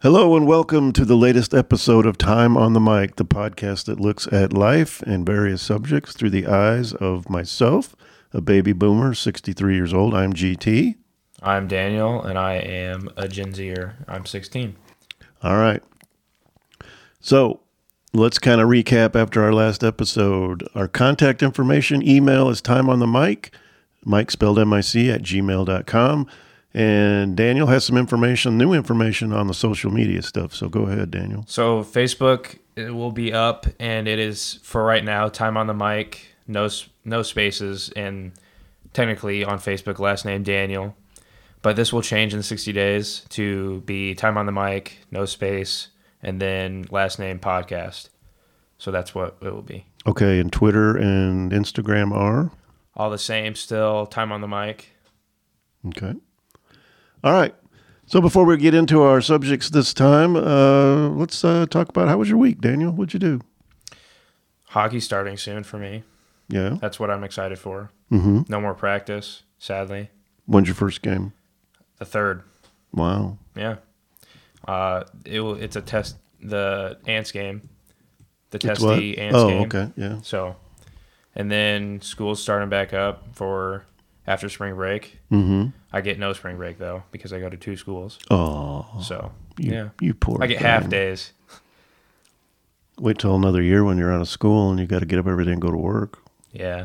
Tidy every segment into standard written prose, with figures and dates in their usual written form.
Hello and welcome to the latest episode of Time on the Mic, the podcast that looks at life and various subjects through the eyes of myself, a baby boomer, 63 years old. I'm GT. I'm Daniel, and I am a Gen Zer. I'm 16. All right. So let's kind of recap after our last episode. Our contact information, email is timeonthemic, Mike spelled M-I-C at gmail.com. And Daniel has some information, new information on the social media stuff. So go ahead, Daniel. So Facebook, it will be up, and it is, for right now, Time on the Mic, no spaces, and technically on Facebook, last name Daniel. But this will change in 60 days to be Time on the Mic, no space, and then last name podcast. So that's what it will be. Okay, and Twitter and Instagram are? All the same still, Time on the Mic. Okay. All right. So before we get into our subjects this time, let's talk about how was your week, Daniel? What'd you do? Hockey's starting soon for me. Yeah. That's what I'm excited for. Mm-hmm. No more practice, sadly. When's your first game? The third. Wow. Yeah. It's a test, the Ants game. The testy Ants game. Oh, okay. Yeah. So, and then school's starting back up for after spring break. Mm-hmm. I get no spring break, though, because I go to two schools. Oh. So, You poor I get thing. half days. Wait till another year when you're out of school and you got to get up every day and go to work. Yeah.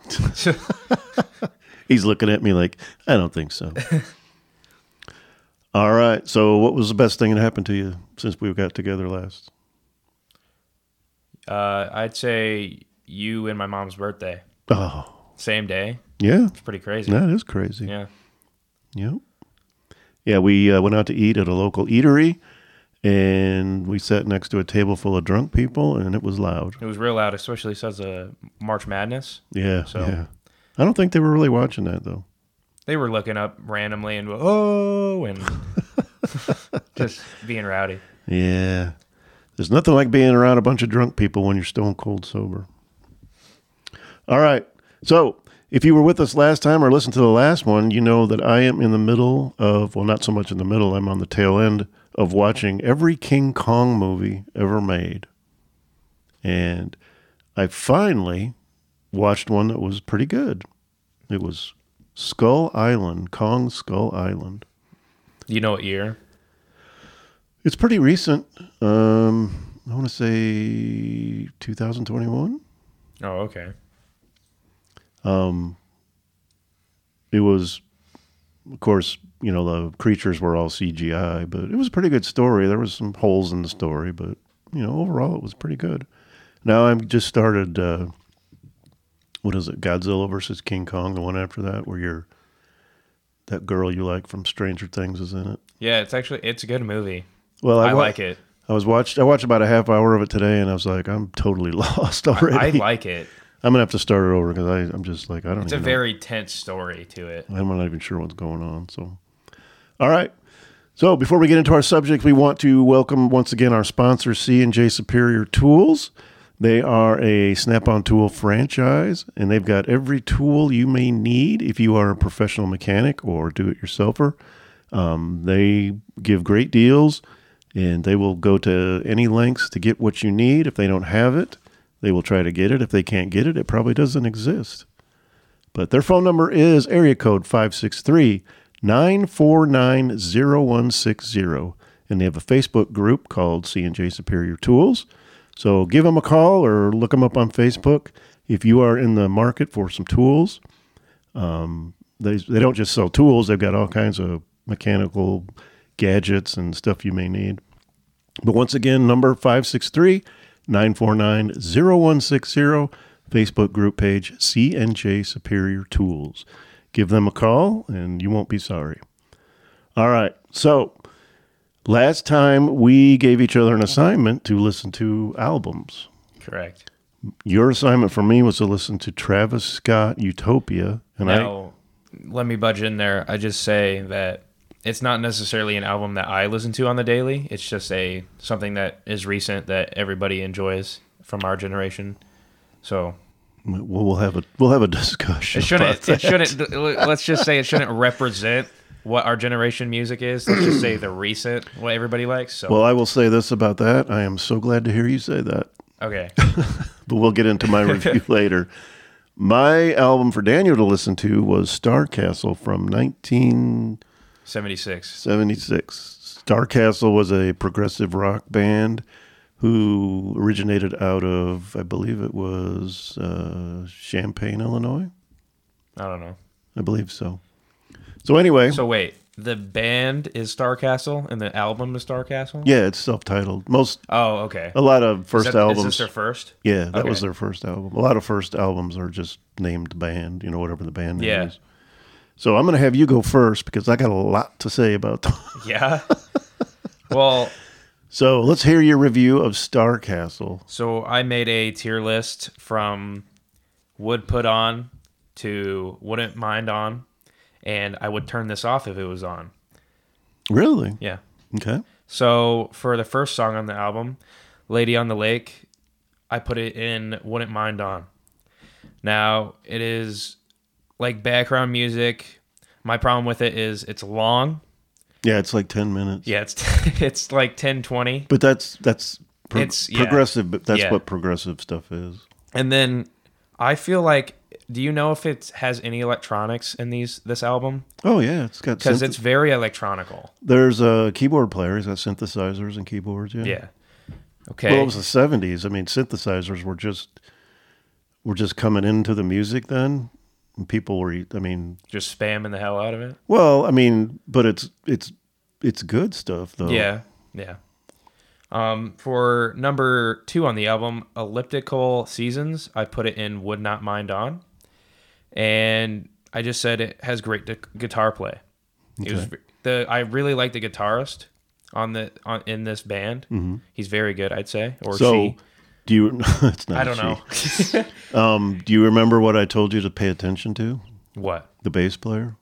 He's looking at me like, I don't think so. All right. So what was the best thing that happened to you since we got together last? I'd say you and my mom's birthday. Oh. Same day. Yeah. It's pretty crazy. That is crazy. Yeah. Yep. Yeah, we went out to eat at a local eatery, and we sat next to a table full of drunk people, and it was loud. It was real loud, especially since March Madness. Yeah, So- yeah. I don't think they were really watching that, though. They were looking up randomly and and just being rowdy. Yeah. There's nothing like being around a bunch of drunk people when you're stone cold sober. All right. So if you were with us last time or listened to the last one, you know that I am in the middle of, well, not so much in the middle, I'm on the tail end of watching every King Kong movie ever made. And I finally watched one that was pretty good. It was Skull Island, Kong Skull Island. You know what year? It's pretty recent. I want to say 2021. Oh, okay. It was, of course, you know, the creatures were all CGI, but it was a pretty good story. There was some holes in the story, but, you know, overall it was pretty good. Now I've just started, what is it, Godzilla versus King Kong, the one after that, where that girl you like from Stranger Things is in it. Yeah, it's a good movie. Well, I like it. I watched about a half hour of it today, and I was like, I'm totally lost already. I like it. I'm gonna have to start it over because I'm just like, I don't. It's a very tense story to it. I'm not even sure what's going on. So, all right. So before we get into our subject, we want to welcome once again our sponsor, C&J Superior Tools. They are a Snap-on tool franchise, and they've got every tool you may need if you are a professional mechanic or do-it-yourselfer. They give great deals, and they will go to any lengths to get what you need. If they don't have it, they will try to get it. If they can't get it, it probably doesn't exist. But their phone number is area code 563-949-0160. And they have a Facebook group called C&J Superior Tools. So give them a call or look them up on Facebook. If you are in the market for some tools, they don't just sell tools. They've got all kinds of mechanical gadgets and stuff you may need. But once again, number 563-949-0160, Facebook group page, C&J Superior Tools. Give them a call, and you won't be sorry. All right, so last time we gave each other an assignment to listen to albums. Correct. Your assignment for me was to listen to Travis Scott, Utopia. And Now, let me budge in there. I just say that it's not necessarily an album that I listen to on the daily. It's just something that is recent that everybody enjoys from our generation. So We'll have a discussion. It shouldn't. about It that. shouldn't. Let's just say it shouldn't represent what our generation music is. Let's just say the recent what everybody likes. So Well, I will say this about that. I am so glad to hear you say that. okay, But we'll get into my review later. My album for Daniel to listen to was Starcastle from 1976. 76. Starcastle was a progressive rock band who originated out of, I believe it was Champaign, Illinois. I don't know. I believe so. So anyway, So wait, the band is Starcastle and the album is Starcastle. yeah, it's self-titled. Oh, okay. A lot of first Is albums. this their first? Yeah, that was Okay. their first album. A lot of first albums are just named band, whatever the band name Yeah. is. So I'm going to have you go first because I got a lot to say about them. Yeah. Well, So let's hear your review of Starcastle. so I made a tier list from would put on to wouldn't mind on, and I would turn this off if it was on. Really? Yeah. Okay. So for the first song on the album, Lady on the Lake, I put it in wouldn't mind on. Now, it is like background music. My problem with it is it's long. Yeah, it's like 10 minutes. Yeah, it's it's like 10, 20. But that's It's- yeah. progressive, but that's Yeah. what progressive stuff is. And then I feel like, do you know if it has any electronics in this album? Oh yeah, it's got Because it's very electronical. there's a keyboard player. He's got synthesizers and keyboards. Yeah. Yeah. Okay. Well, it was the 70s. I mean, synthesizers were just coming into the music then. And people were, I mean, Just spamming the hell out of it. well, I mean, but it's good stuff though. Yeah. Yeah. For number 2 on the album, Elliptical Seasons, I put it in Would Not Mind On. And I just said it has great guitar play. It was I really like the guitarist in this band. Mm-hmm. He's very good, I'd say. Or So, she. do you? It's not. I don't she. know. Do you remember what I told you to pay attention to? What? The bass player.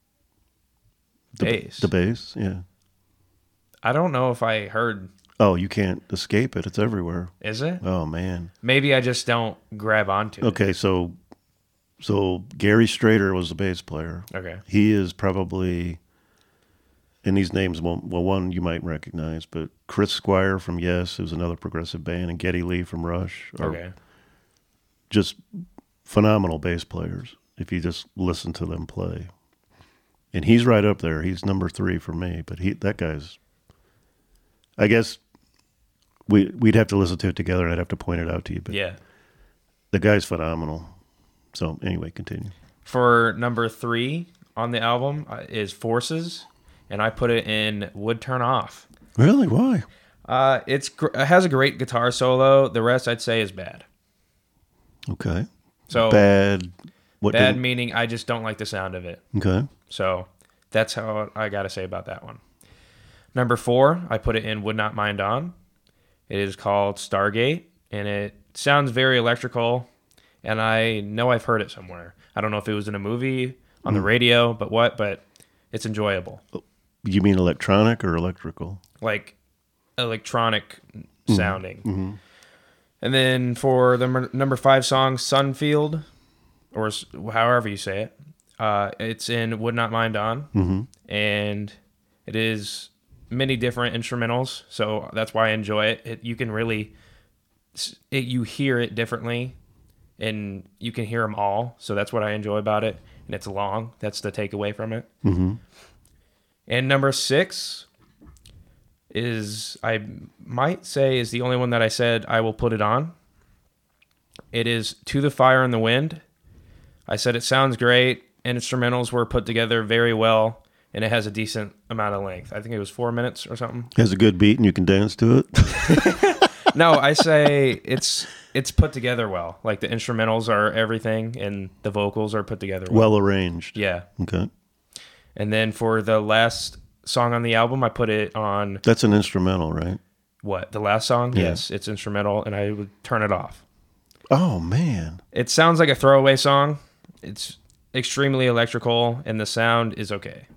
Bass. The bass. Yeah. I don't know if I heard. Oh, you can't escape it. It's everywhere. Is it? Oh man. Maybe I just don't grab onto it. Okay, so Gary Strader was the bass player. Okay. He is probably, and these names won't. Well, one you might recognize, but Chris Squire from Yes, who's another progressive band, and Geddy Lee from Rush are Okay. just phenomenal bass players. If you just listen to them play, and he's right up there. He's number 3 for me. But that guy's. I guess we'd have to listen to it together, and I'd have to point it out to you. But Yeah. the guy's phenomenal. So anyway, continue. For number 3 on the album is Forces, and I put it in Would Turn Off. Really? Why? It has a great guitar solo. The rest I'd say is bad. Okay. So Bad. What? bad meaning I just don't like the sound of it. Okay. So that's how I got to say about that one. Number 4, I put it in Would Not Mind On. It is called Stargate, and it sounds very electrical, and I know I've heard it somewhere. I don't know if it was in a movie, on the radio, but it's enjoyable. You mean electronic or electrical? Like electronic sounding. And then for the number 5 song, Sunfield, or however you say it, it's in Would Not Mind On, and it is many different instrumentals, so that's why I enjoy it. You can really, you hear it differently, and you can hear them all, so that's what I enjoy about it. And it's long. That's the takeaway from it. And number 6 is, I might say, is the only one that I said I will put it on. It is To the Fire and the Wind. I said it sounds great. Instrumentals were put together very well, and it has a decent amount of length. I think it was 4 minutes or something. Has a good beat and you can dance to it. No, I say it's put together well. Like the instrumentals are everything, and the vocals are put together well. Well arranged. Yeah. Okay. And then for the last song on the album, I put it on That's an instrumental, right? what? The last song? Yeah. Yes, it's instrumental, and I would turn it off. Oh man. It sounds like a throwaway song. It's extremely electrical, and the sound is okay.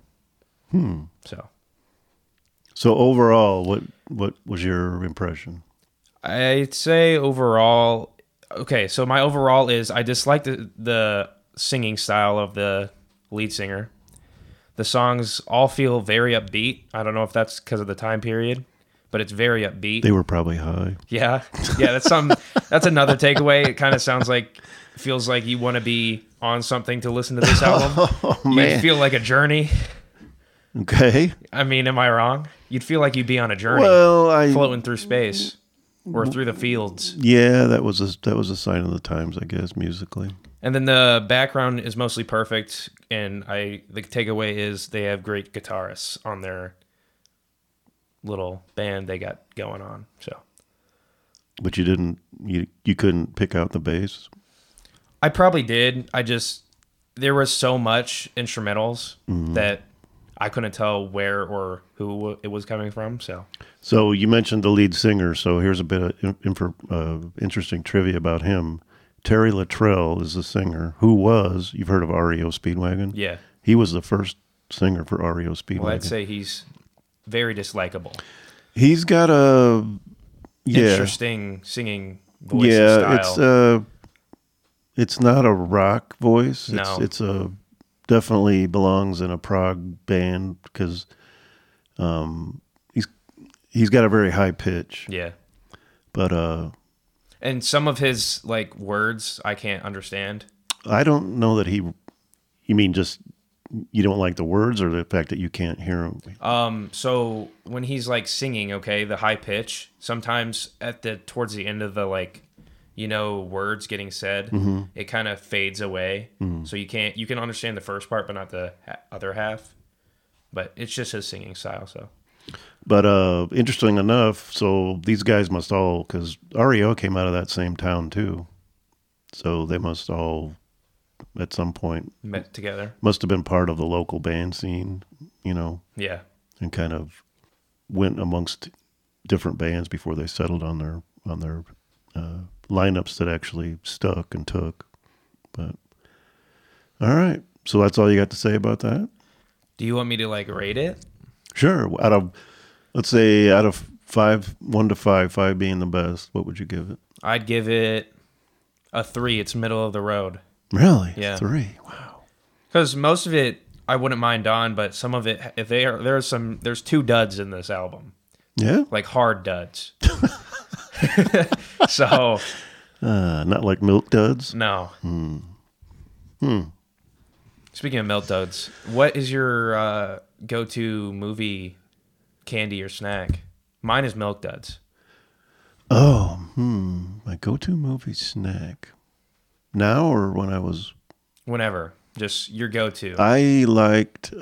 So overall, what was your impression? I'd say overall, Okay, so my overall is I dislike the singing style of the lead singer. The songs all feel very upbeat. I don't know if that's because of the time period, but it's very upbeat. They were probably high. Yeah, yeah. That's another takeaway. It kind of feels like you want to be on something to listen to this album. Oh, You man. feel like a journey. Okay. I mean, am I wrong? You'd feel like you'd be on a journey, Well, floating through space or through the fields. yeah, that was a sign of the times, I guess, musically. And then the background is mostly perfect, and the takeaway is they have great guitarists on their little band they got going on. So But you couldn't pick out the bass. I probably did. There was so much instrumentals that I couldn't tell where or who it was coming from. So you mentioned the lead singer. So here's a bit of interesting trivia about him. Terry Luttrell is the singer you've heard of REO Speedwagon? Yeah. He was the first singer for REO Speedwagon. Well, I'd say he's very dislikable. He's got a Interesting singing voice yeah, and style. it's not a rock voice. No. It's a definitely belongs in a prog band because he's got a very high pitch. Yeah. But And some of his like words I can't understand. I don't know that you mean just you don't like the words or the fact that you can't hear them? So when he's like singing, okay, the high pitch, sometimes towards the end of the words getting said, it kind of fades away. So you can understand the first part, but not the other half. But it's just his singing style. So, But interesting enough, so these guys must all, because REO came out of that same town too, so they must all at some point met together. must have been part of the local band scene, Yeah. and kind of went amongst different bands before they settled on their lineups that actually stuck and took. But all right, so that's all you got to say about that? Do you want me to rate it? Sure. Let's say out of 5, 1 to 5, 5 being the best, what would you give it? I'd give it a 3. It's middle of the road. Really? Yeah. 3. Wow. Because most of it I wouldn't mind on, but some of it, there's 2 duds in this album, Yeah. like hard duds. So Not like Milk Duds. no. Speaking of milk duds, what is your go-to movie candy or snack? Mine is milk duds. Oh, my go-to movie snack. Now or when I was? Whenever, just your go-to. I liked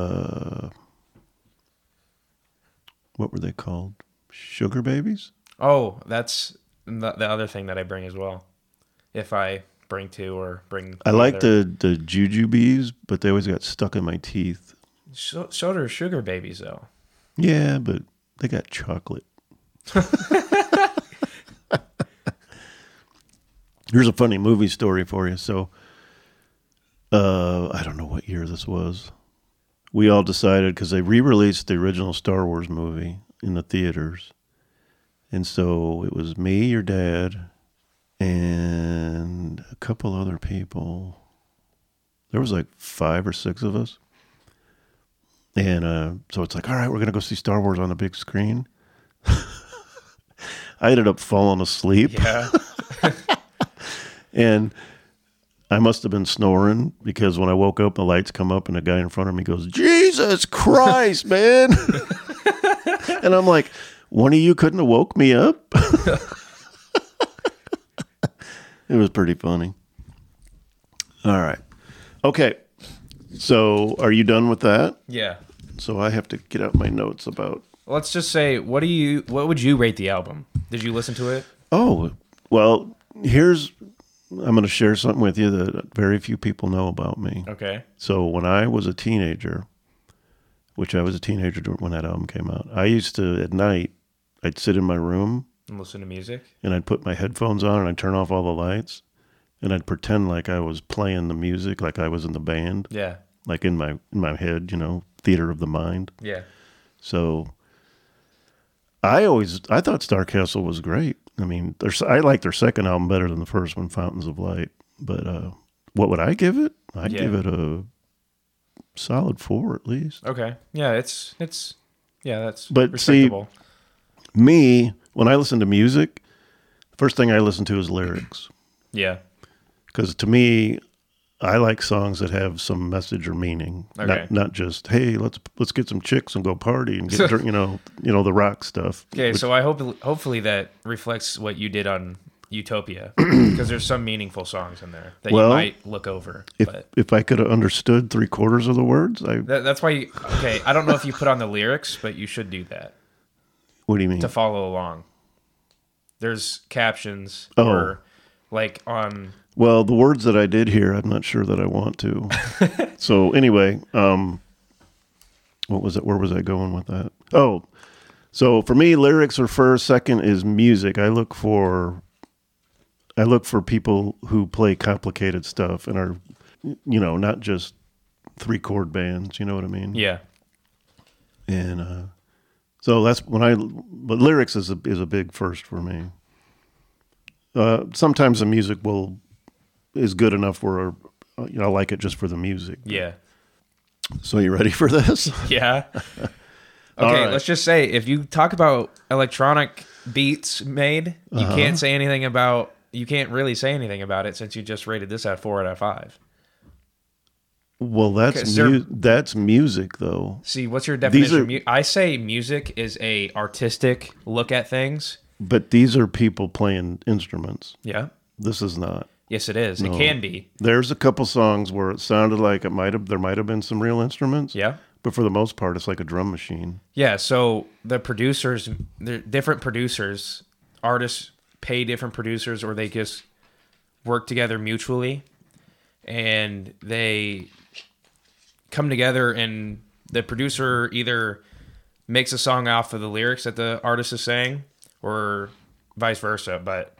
what were they called? Sugar Babies? Oh, that's the other thing that I bring as well. If I bring 2 or bring. I like either. the Jujubes, but they always got stuck in my teeth. So do sugar babies though. Yeah, but they got chocolate. Here's a funny movie story for you. So, I don't know what year this was. We all decided because they re-released the original Star Wars movie in the theaters, and so it was me, your dad, and a couple other people. There was like 5 or 6 of us, and so it's like, all right, we're gonna go see Star Wars on the big screen. I ended up falling asleep. Yeah. And I must have been snoring because when I woke up, the lights come up and the guy in front of me goes, "Jesus Christ, man." And I'm like, one of you couldn't have woke me up? It was pretty funny. All right. Okay. So are you done with that? Yeah. So I have to get out my notes about. Let's just say, what would you rate the album? Did you listen to it? Oh, well, I'm going to share something with you that very few people know about me. Okay. So when I was a teenager, which I was a teenager when that album came out, I used to, at night, I'd sit in my room And listen to music? and I'd put my headphones on and I'd turn off all the lights and I'd pretend like I was playing the music, like I was in the band, Yeah. like in my head, theater of the mind. Yeah. So I thought Starcastle was great. I mean, I like their second album better than the first one, Fountains of Light. But what would I give it? I'd give it a solid 4 at least. Okay. Yeah, it's that's but respectable. See, me, when I listen to music, the first thing I listen to is lyrics. Yeah. Because to me, I like songs that have some message or meaning, Okay. not just hey, let's get some chicks and go party and get you know the rock stuff. Okay, so I hopefully that reflects what you did on Utopia, because there's some meaningful songs in there that you might look over. If I could have understood 3/4 of the words, that's why. Okay, I don't know if you put on the lyrics, but you should do that. What do you mean? To follow along. There's captions or like on. Well, the words that I did hear, I'm not sure that I want to. So anyway, what was it? Where was I going with that? Oh, so for me, lyrics are first. Second is music. I look for people who play complicated stuff and are, not just 3-chord bands. You know what I mean? Yeah. And so that's but lyrics is a big first for me. Sometimes the music is good enough where I like it just for the music. Yeah. So you ready for this? Yeah. Okay, right. Let's just say if you talk about electronic beats made, you can't really say anything about it since you just rated this at 4 out of 5. Well, that's music though. See, what's your definition? I say music is a artistic look at things. But these are people playing instruments. Yeah. This is not. Yes, it is. No. It can be. There's a couple songs where it sounded like there might have been some real instruments. Yeah. But for the most part, it's like a drum machine. Yeah. So the producers, they're different producers, artists pay different producers, or they just work together mutually, and they come together, and the producer either makes a song off of the lyrics that the artist is saying, or vice versa. But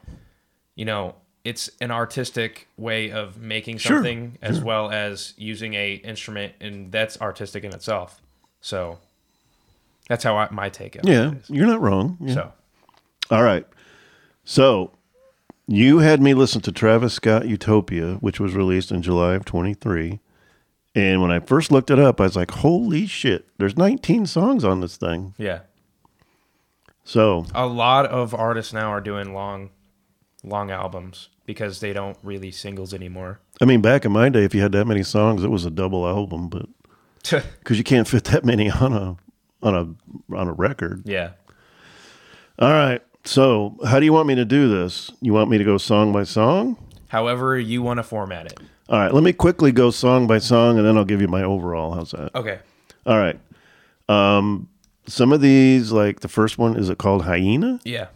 it's an artistic way of making something as well as using a instrument, and that's artistic in itself. So that's how my take on it is. You're not wrong. Yeah. So, all right. So you had me listen to Travis Scott Utopia, which was released in July of 23. And when I first looked it up, I was like, holy shit, there's 19 songs on this thing. yeah. So A lot of artists now are doing long albums because they don't release singles anymore. I mean, back in my day, if you had that many songs, it was a double album, but because you can't fit that many on a record. Yeah. All right. So how do you want me to do this? You want me to go song by song? However you want to format it. All right. Let me quickly go song by song, and then I'll give you my overall. How's that? Okay. All right. Some of these, like the first one, is it called Hyena? Yeah.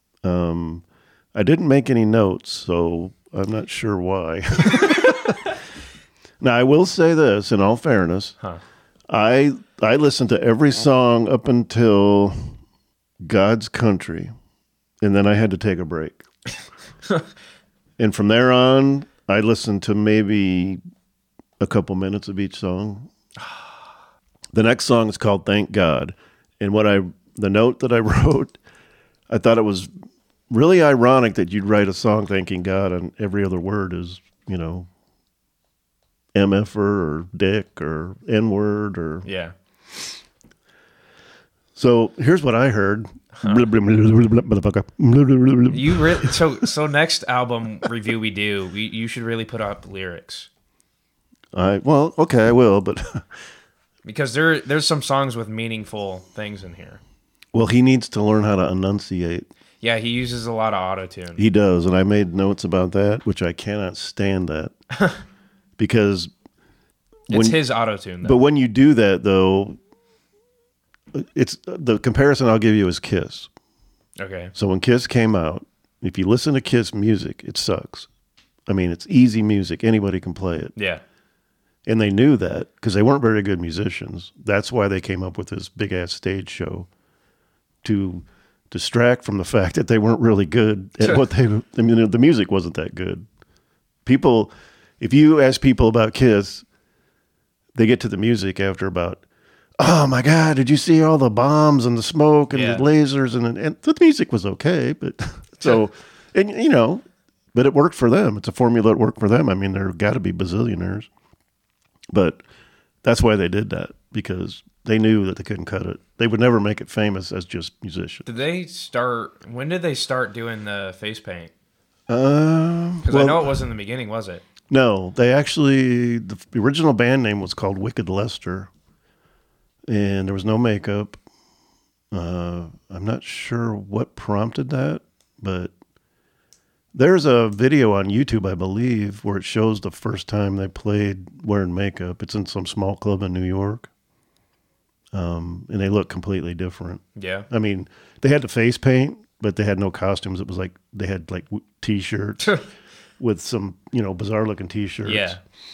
I didn't make any notes, so I'm not sure why. Now, I will say this, in all fairness, I listened to every song up until God's Country, and then I had to take a break. And from there on, I listened to maybe a couple minutes of each song. The next song is called Thank God. And the note that I wrote, I thought it was really ironic that you'd write a song thanking God and every other word is, MFer or dick or N-word or... Yeah. So here's what I heard. You really so next album review we do, you should really put up lyrics. Well, okay, I will, but... Because there's some songs with meaningful things in here. Well, he needs to learn how to enunciate. Yeah, he uses a lot of auto-tune. He does, and I made notes about that, which I cannot stand that. Because... It's his auto-tune, though. But when you do that, though, it's the comparison I'll give you is Kiss. Okay. So when Kiss came out, if you listen to Kiss music, it sucks. I mean, it's easy music. Anybody can play it. Yeah. And they knew that because they weren't very good musicians. That's why they came up with this big-ass stage show to distract from the fact that they weren't really good at what the music wasn't that good. People, if you ask people about Kiss, they get to the music after about, oh my God, did you see all the bombs and the smoke and the lasers? And the music was okay, but So, and you know, but it worked for them. It's a formula that worked for them. I mean, there got to be bazillionaires, but that's why they did that, because they knew that they couldn't cut it. They would never make it famous as just musicians. When did they start doing the face paint? Because I know it wasn't in the beginning, was it? No, they actually, the original band name was called Wicked Lester, and there was no makeup. I'm not sure what prompted that, but there's a video on YouTube, I believe, where it shows the first time they played wearing makeup. It's in some small club in New York, and they look completely different. Yeah. I mean, they had the face paint, but they had no costumes. It was like they had like T-shirts with some, you know, bizarre looking T-shirts. Yeah.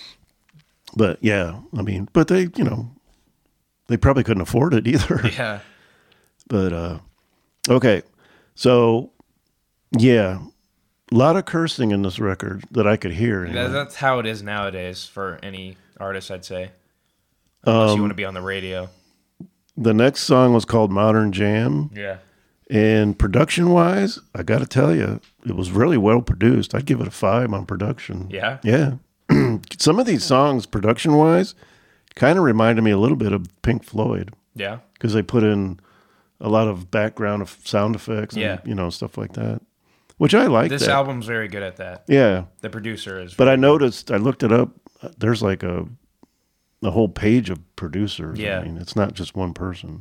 But yeah, I mean, but they, you know, they probably couldn't afford it either. Yeah. But okay, so yeah, a lot of cursing in this record that I could hear. Anyway. That's how it is nowadays for any artist, I'd say. Unless you want to be on the radio. The next song was called Modern Jam. Yeah. And production-wise, I got to tell you, it was really well produced. I'd give it a 5 on production. Yeah? Yeah. Some of these songs, production-wise, kind of reminded me a little bit of Pink Floyd. Yeah. Because they put in a lot of background of sound effects and, you know, stuff like that. Which I like. This album's very good at that. Yeah. The producer is. But I noticed, I looked it up, there's like a whole page of producers. Yeah. I mean, it's not just one person.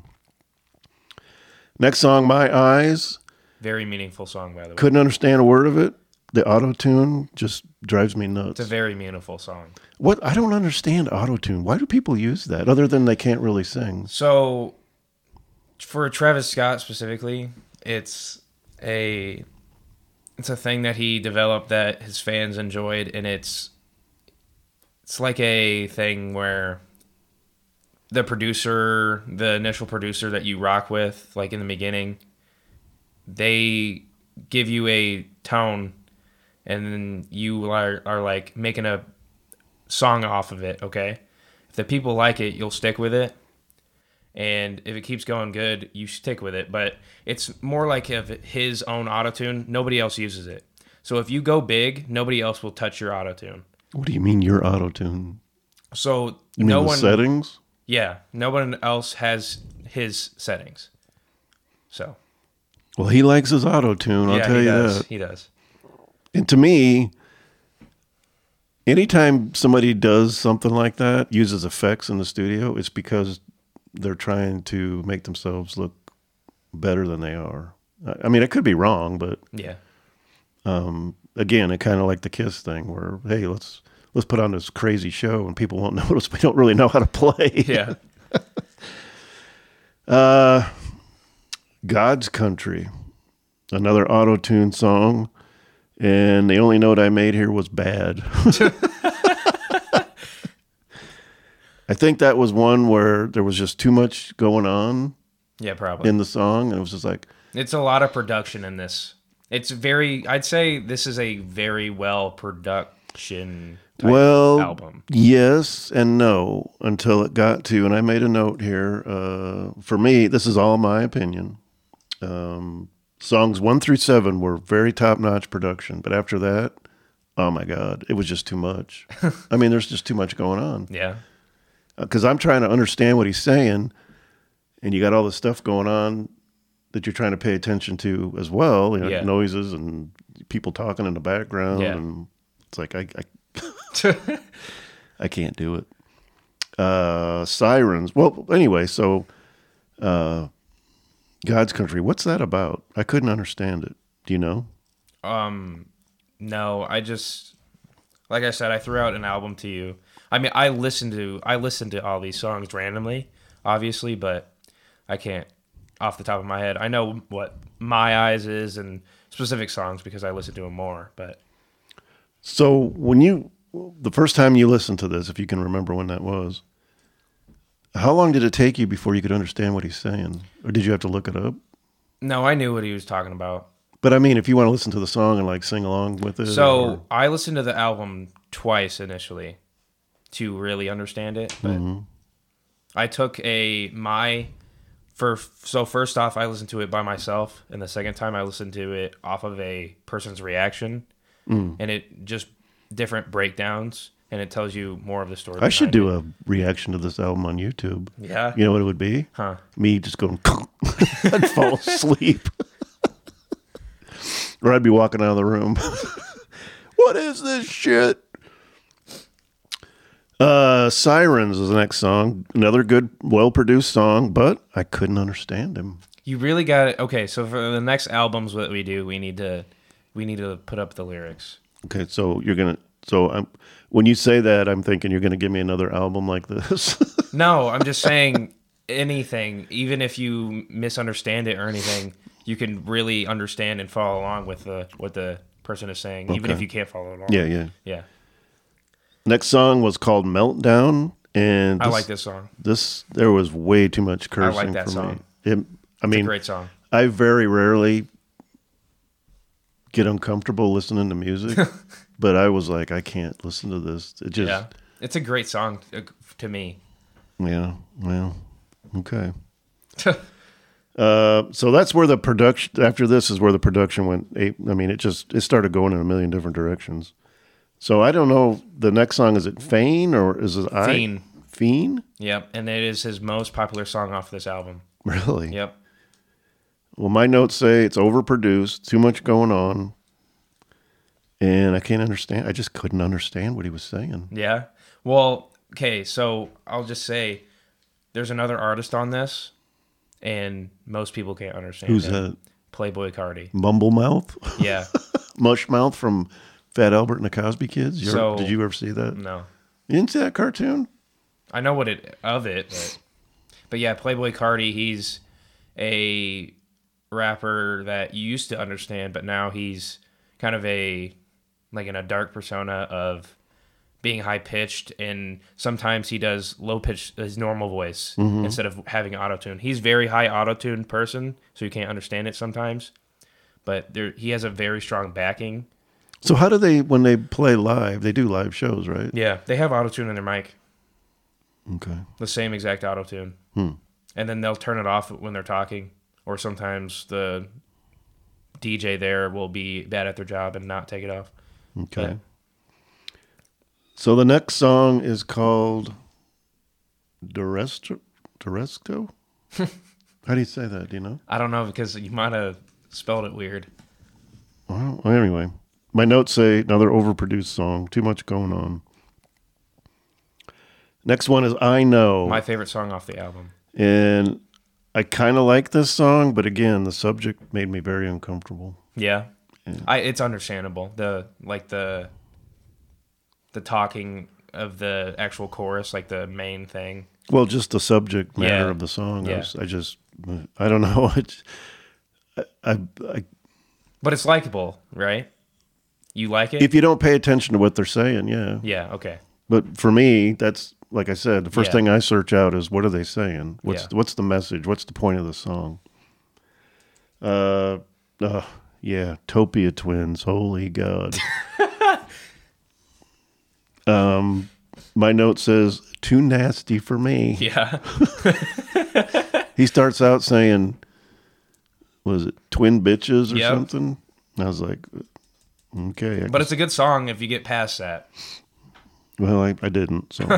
Next song, My Eyes. Very meaningful song, by the way. Couldn't understand a word of it. The auto-tune just drives me nuts. It's a very meaningful song. What? I don't understand auto-tune. Why do people use that other than they can't really sing? So, for Travis Scott specifically, it's a thing that he developed that his fans enjoyed, and it's like a thing where the producer, the initial producer that you rock with, like in the beginning, they give you a tone, and then you are like making a song off of it, okay? If the people like it, you'll stick with it. And if it keeps going good, you stick with it. But it's more like of his own autotune. Nobody else uses it. So if you go big, nobody else will touch your autotune. What do you mean your auto-tune? So you mean the settings? Yeah, no one else has his settings. So. Well, he likes his auto-tune, I'll tell you that. He does. And to me, anytime somebody does something like that, uses effects in the studio, it's because they're trying to make themselves look better than they are. I mean, it could be wrong, but yeah. Again, it kind of like the Kiss thing where, hey, let's put on this crazy show and people won't notice we don't really know how to play. Yeah. God's Country, another auto-tune song, and the only note I made here was bad. I think that was one where there was just too much going on. Yeah, probably. In the song, and it was just like... It's a lot of production in this. I'd say this is a very well production type album. Yes and no, until it got to, and I made a note here, for me, this is all my opinion. Songs 1 through 7 were very top-notch production, but after that, oh my God, it was just too much. I mean, there's just too much going on. Yeah. Because I'm trying to understand what he's saying, and you got all this stuff going on that you're trying to pay attention to as well, you know, noises and people talking in the background, and it's like I can't do it. Sirens. Well, anyway, so God's Country. What's that about? I couldn't understand it. Do you know? No, I just, like I said, I threw out an album to you. I mean, I listened to all these songs randomly, obviously, but I can't off the top of my head. I know what My Eyes is and specific songs because I listen to them more, but. So the first time you listened to this, if you can remember when that was, how long did it take you before you could understand what he's saying? Or did you have to look it up? No, I knew what he was talking about. But I mean, if you want to listen to the song and like sing along with it. So I listened to the album twice initially to really understand it. But I took my So first off, I listened to it by myself, and the second time I listened to it off of a person's reaction, and it just different breakdowns, and it tells you more of the story. I should do a reaction to this album on YouTube. Yeah. You know what it would be? Huh. Me just going, I'd fall asleep. Or I'd be walking out of the room. What is this shit? Sirens is the next song. Another good, well-produced song, but I couldn't understand him. You really got it. Okay, so for the next albums that we do, we need to put up the lyrics. Okay, so when you say that, I'm thinking you're gonna give me another album like this. No, I'm just saying anything, even if you misunderstand it or anything, you can really understand and follow along with what the person is saying, even if you can't follow along. Yeah. Next song was called Meltdown, and I like this song. There was way too much cursing. I like that for song. Me. It's a great song. I very rarely get uncomfortable listening to music, but I was like, I can't listen to this. It's a great song to me. Yeah, well, okay. So that's where the production. After this is where the production went. It started going in a million different directions. So I don't know. The next song, is it Feign or is it Fiend? Fiend? Yep, and it is his most popular song off this album. Really? Yep. Well, my notes say it's overproduced, too much going on, and I can't understand. I just couldn't understand what he was saying. Yeah. Well, okay, so I'll just say there's another artist on this, and most people can't understand Who's him. that? Playboi Carti. Mumblemouth? Yeah. Mushmouth from Fat Albert and the Cosby Kids? Did you ever see that? No. You didn't see that cartoon? I know but yeah, Playboi Carti, he's a rapper that you used to understand, but now he's kind of in a dark persona of being high pitched, and sometimes he does low pitch his normal voice instead of having auto tune. He's very high auto tune person, so you can't understand it sometimes. But he has a very strong backing. So how do they, when they play live, they do live shows, right? Yeah, they have auto tune in their mic. Okay. The same exact auto tune. And then they'll turn it off when they're talking, or sometimes the DJ there will be bad at their job and not take it off. Okay. So the next song is called Duresto? How do you say that? Do you know? I don't know, because you might have spelled it weird. Well, anyway, my notes say another overproduced song. Too much going on. Next one is I Know. My favorite song off the album. And I kind of like this song, but again, the subject made me very uncomfortable. Yeah. It's understandable. The talking of the actual chorus, like the main thing. Well, just the subject matter of the song. Yeah. I don't know. But it's likable, right? You like it? If you don't pay attention to what they're saying, yeah. Yeah, okay. But for me, that's, like I said, the first thing I search out is what are they saying? What's the message? What's the point of the song? Yeah, Topia Twins. Holy God. My note says, too nasty for me. Yeah. He starts out saying, was it twin bitches or something? I was like, okay. But it's a good song if you get past that. Well, I didn't, so.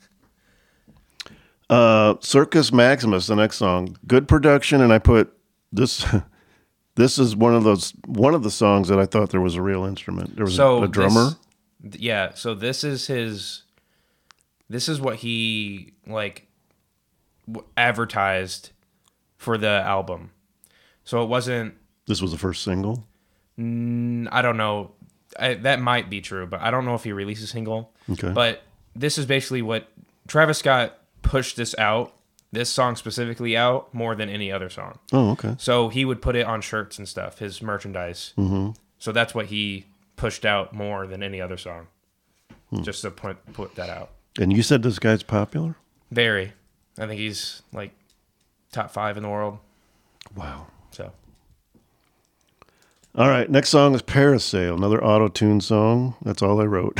Circus Maximus, the next song. Good production, and I put this. This is one of the songs that I thought there was a real instrument. There was a drummer. So this is what he advertised for the album. So it wasn't. This was the first single. I don't know. That might be true, but I don't know if he released a single. Okay. But this is basically what Travis Scott pushed this song specifically out more than any other song. Oh, okay. So he would put it on shirts and stuff, his merchandise. Mm-hmm. So that's what he pushed out more than any other song. Just to put that out. And you said this guy's popular? Very. I think he's top 5 in the world. Wow. So. All right, next song is Parasail, another auto-tune song. That's all I wrote.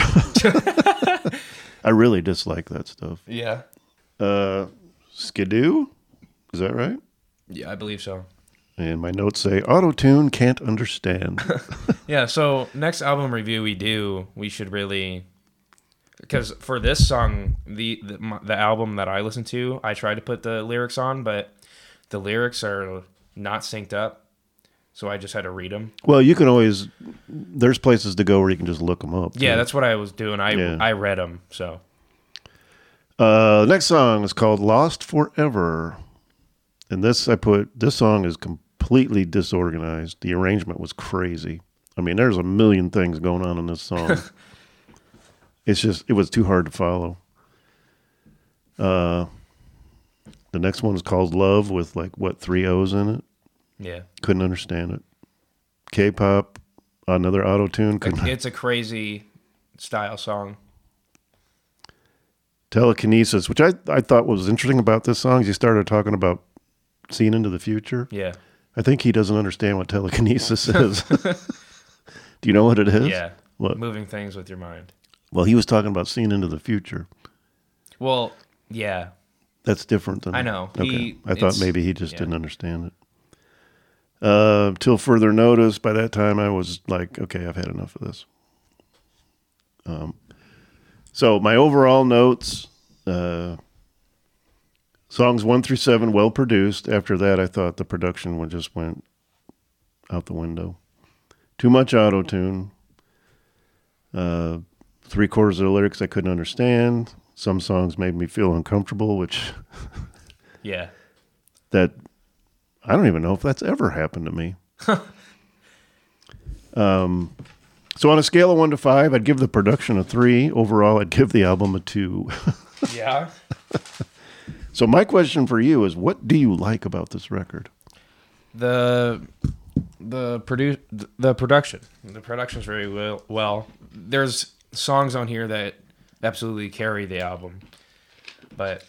I really dislike that stuff. Yeah. Skidoo? Is that right? Yeah, I believe so. And my notes say auto-tune can't understand. Yeah, so next album review we should really, because for this song, the album that I listen to, I try to put the lyrics on, but the lyrics are not synced up, so I just had to read them. Well, you can always, there's places to go where you can just look them up. Yeah, too. that's what I was doing. I read them, so. The next song is called Lost Forever. And this song is completely disorganized. The arrangement was crazy. I mean, there's a million things going on in this song. It was too hard to follow. The next one is called Love with 3 O's in it. Yeah. Couldn't understand it. K-pop, another auto-tune. It's a crazy style song. Telekinesis, which I thought was interesting about this song is he started talking about seeing into the future. Yeah. I think he doesn't understand what telekinesis is. Do you know what it is? Yeah. What? Moving things with your mind. Well, he was talking about seeing into the future. Well, yeah. That's different than... I know. Okay. I thought maybe he just didn't understand it. Till further notice, by that time I was like, okay, I've had enough of this. So my overall notes, songs 1 through 7, well produced. After that, I thought the production just went out the window. Too much auto-tune. 3/4 of the lyrics I couldn't understand. Some songs made me feel uncomfortable, which... Yeah. That... I don't even know if that's ever happened to me. So on a scale of 1 to 5, I'd give the production a 3. Overall, I'd give the album a 2. Yeah. So my question for you is, what do you like about this record? The production. The production's very well. There's songs on here that absolutely carry the album, but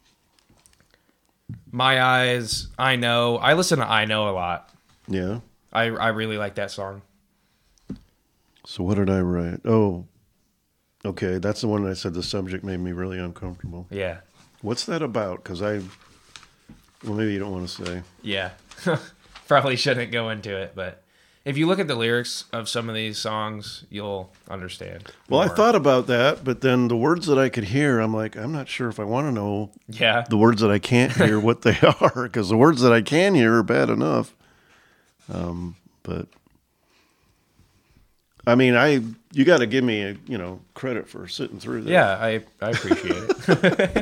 My Eyes, I Know. I listen to I Know a lot. Yeah. I really like that song. So what did I write? Oh, okay. That's the one I said the subject made me really uncomfortable. Yeah. What's that about? Because well, maybe you don't want to say. Yeah. Probably shouldn't go into it, but if you look at the lyrics of some of these songs, you'll understand. Well, more. I thought about that, but then the words that I could hear, I'm like, I'm not sure if I want to know the words that I can't hear what they are, because the words that I can hear are bad enough. But I mean, you got to give me credit for sitting through this. Yeah, I appreciate it.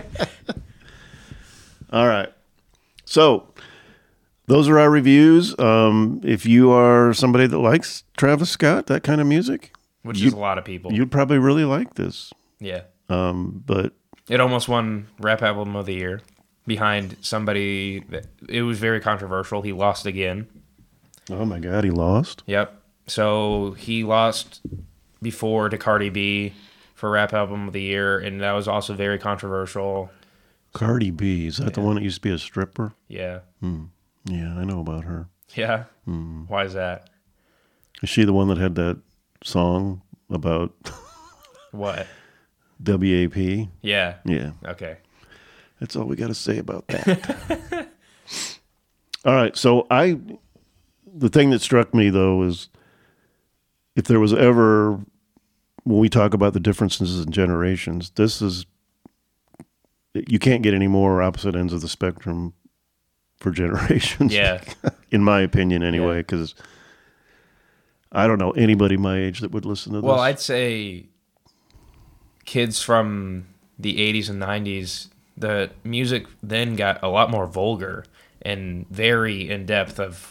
All right. So those are our reviews. If you are somebody that likes Travis Scott, that kind of music, which is a lot of people, you'd probably really like this. Yeah. But it almost won Rap Album of the Year behind somebody that it was very controversial. He lost again. Oh my God, he lost? Yep. So he lost before to Cardi B for Rap Album of the Year, and that was also very controversial. Cardi B, is that the one that used to be a stripper? Yeah. Yeah, I know about her. Yeah? Why is that? Is she the one that had that song about... What? WAP? Yeah. Yeah. Okay. That's all we got to say about that. All right, so the thing that struck me, though, is if there was ever, when we talk about the differences in generations, you can't get any more opposite ends of the spectrum for generations. Yeah. In my opinion, anyway, because I don't know anybody my age that would listen to this. Well, I'd say kids from the 80s and 90s, the music then got a lot more vulgar and very in-depth of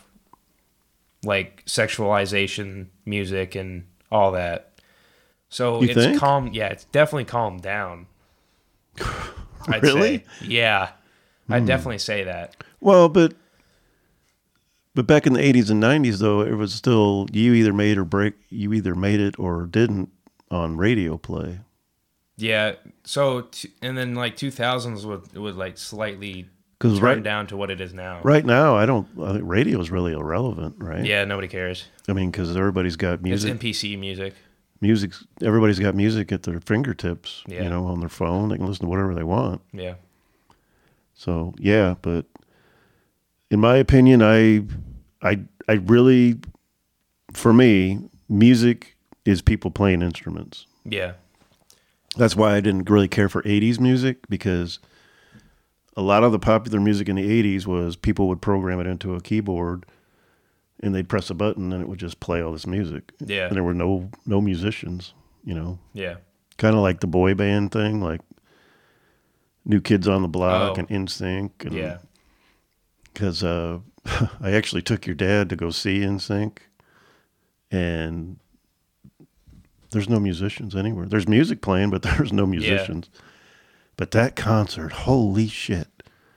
sexualization music and all that. So you think? Calm. Yeah, it's definitely calmed down. I'd Really? say. Yeah. I'd definitely say that. Well, but back in the 80s and 90s, though, it was still you either made it or didn't on radio play. Yeah. So and then 2000s would slightly turn down to what it is now. Right now, I think radio is really irrelevant, right? Yeah, nobody cares. I mean, because everybody's got music. It's NPC music. Everybody's got music at their fingertips, Yeah. on their phone. They can listen to whatever they want. Yeah. So, yeah, but in my opinion, I really, for me, music is people playing instruments. Yeah. That's why I didn't really care for 80s music, because a lot of the popular music in the 80s was people would program it into a keyboard and they'd press a button and it would just play all this music. Yeah. And there were no musicians, you know. Yeah. Kind of like the boy band thing, like New Kids on the Block Oh. and NSYNC. And, Yeah. Because I actually took your dad to go see NSYNC, and there's no musicians anywhere. There's music playing, but there's no musicians. But that concert, holy shit.